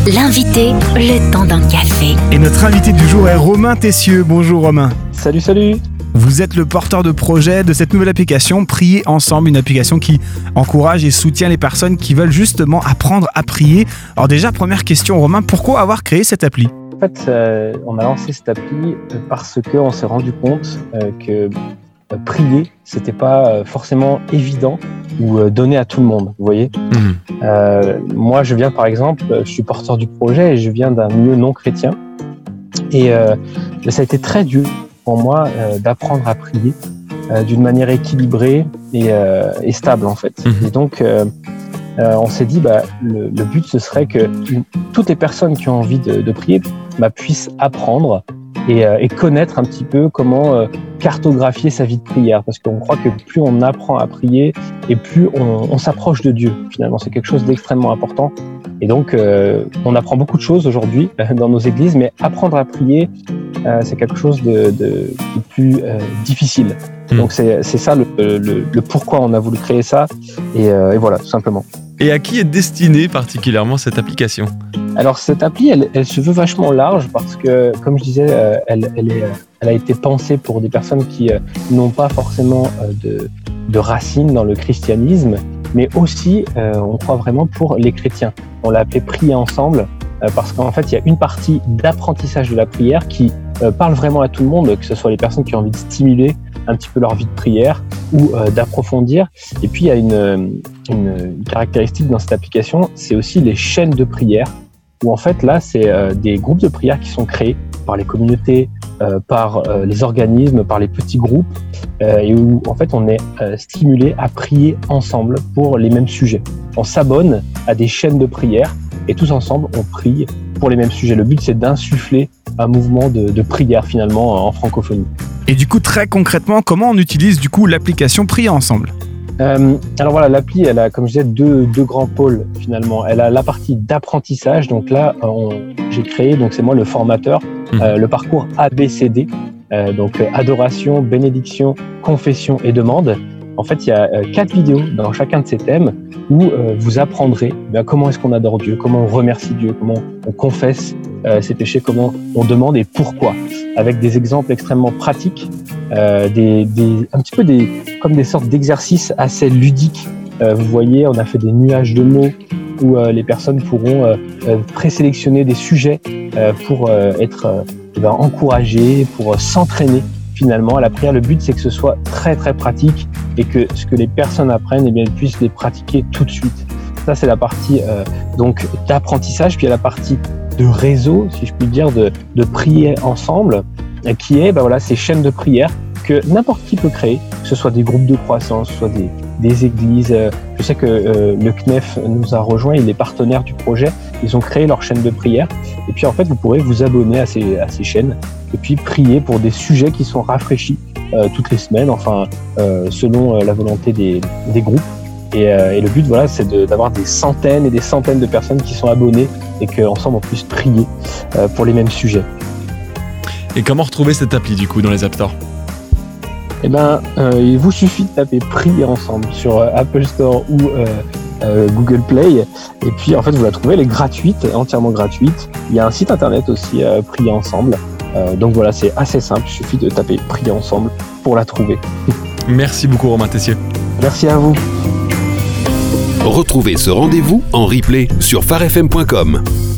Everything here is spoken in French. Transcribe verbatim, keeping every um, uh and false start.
L'invité, le temps d'un café. Et notre invité du jour est Romain Tessieux. Bonjour Romain. Salut, salut. Vous êtes le porteur de projet de cette nouvelle application Prier Ensemble, une application qui encourage et soutient les personnes qui veulent justement apprendre à prier. Alors déjà, première question Romain, pourquoi avoir créé cette appli ? En fait, euh, on a lancé cette appli parce qu'on s'est rendu compte euh, que euh, prier, c'était pas euh, forcément évident ou euh, donné à tout le monde, vous voyez. Mmh. Euh, moi, je viens par exemple, je suis porteur du projet et je viens d'un milieu non chrétien. Et euh, ça a été très dur pour moi euh, d'apprendre à prier euh, d'une manière équilibrée et, euh, et stable en fait. Mmh. Et donc, euh, euh, on s'est dit, bah, le, le but ce serait que une, toutes les personnes qui ont envie de, de prier bah, puissent apprendre et, euh, et connaître un petit peu comment euh, cartographier sa vie de prière, parce qu'on croit que plus on apprend à prier et plus on, on s'approche de Dieu. Finalement, c'est quelque chose d'extrêmement important. Et donc, euh, on apprend beaucoup de choses aujourd'hui euh, dans nos églises, mais apprendre à prier, euh, c'est quelque chose de, de, de plus euh, difficile. Mmh. Donc, c'est, c'est ça le, le, le pourquoi on a voulu créer ça. Et, euh, et voilà, tout simplement. Et à qui est destinée particulièrement cette application ? Alors, cette appli, elle, elle se veut vachement large parce que, comme je disais, euh, elle, elle, est, elle a été pensée pour des personnes qui euh, n'ont pas forcément euh, de, de racines dans le christianisme, mais aussi, euh, on croit vraiment pour les chrétiens. On l'a appelé Prier Ensemble euh, parce qu'en fait, il y a une partie d'apprentissage de la prière qui euh, parle vraiment à tout le monde, que ce soit les personnes qui ont envie de stimuler un petit peu leur vie de prière ou euh, d'approfondir. Et puis, il y a une, une, une caractéristique dans cette application, c'est aussi les chaînes de prière, où en fait, là, c'est euh, des groupes de prière qui sont créés par les communautés, euh, par euh, les organismes, par les petits groupes, euh, et où en fait, on est euh, stimulé à prier ensemble pour les mêmes sujets. On s'abonne à des chaînes de prière et tous ensemble, on prie pour les mêmes sujets. Le but, c'est d'insuffler un mouvement de, de prière finalement en francophonie. Et du coup, très concrètement, comment on utilise du coup l'application Prier Ensemble ? Euh, alors voilà, l'appli, elle a, comme je disais, deux, deux grands pôles finalement. Elle a la partie d'apprentissage. Donc là, on, j'ai créé, donc c'est moi le formateur, mmh. euh, le parcours A B C D. Euh, donc euh, adoration, bénédiction, confession et demande. En fait, il y a euh, quatre vidéos dans chacun de ces thèmes où euh, vous apprendrez ben, comment est-ce qu'on adore Dieu, comment on remercie Dieu, comment on confesse euh, ses péchés, comment on demande et pourquoi, avec des exemples extrêmement pratiques, euh, des, des, un petit peu des, comme des sortes d'exercices assez ludiques. Euh, vous voyez, on a fait des nuages de mots où euh, les personnes pourront euh, euh, présélectionner des sujets euh, pour euh, être euh, ben, encouragées, pour euh, s'entraîner finalement à la prière. Le but, c'est que ce soit très très pratique et que ce que les personnes apprennent, eh bien, elles puissent les pratiquer tout de suite. Ça, c'est la partie euh, donc d'apprentissage. Puis il y a la partie de réseau, si je puis dire, de, de prier ensemble, qui est ben voilà, ces chaînes de prière que n'importe qui peut créer, que ce soit des groupes de croissance, que ce soit des, des églises. Je sais que euh, le C N E F nous a rejoint, il est partenaire du projet. Ils ont créé leur chaîne de prière. Et puis en fait, vous pourrez vous abonner à ces, à ces chaînes et puis prier pour des sujets qui sont rafraîchis euh, toutes les semaines, enfin euh, selon euh, la volonté des, des groupes. Et, euh, et le but, voilà, c'est de, d'avoir des centaines et des centaines de personnes qui sont abonnées et qu'ensemble on puisse prier euh, pour les mêmes sujets. Et comment retrouver cette appli du coup dans les App Store ? Eh ben, euh, il vous suffit de taper Prier Ensemble sur euh, Apple Store ou euh, euh, Google Play. Et puis, en fait, vous la trouvez, elle est gratuite, entièrement gratuite. Il y a un site internet aussi, euh, Prier Ensemble. Euh, donc voilà, c'est assez simple. Il suffit de taper Prier Ensemble pour la trouver. Merci beaucoup, Romain Tessieux. Merci à vous. Retrouvez ce rendez-vous en replay sur phare f m point com.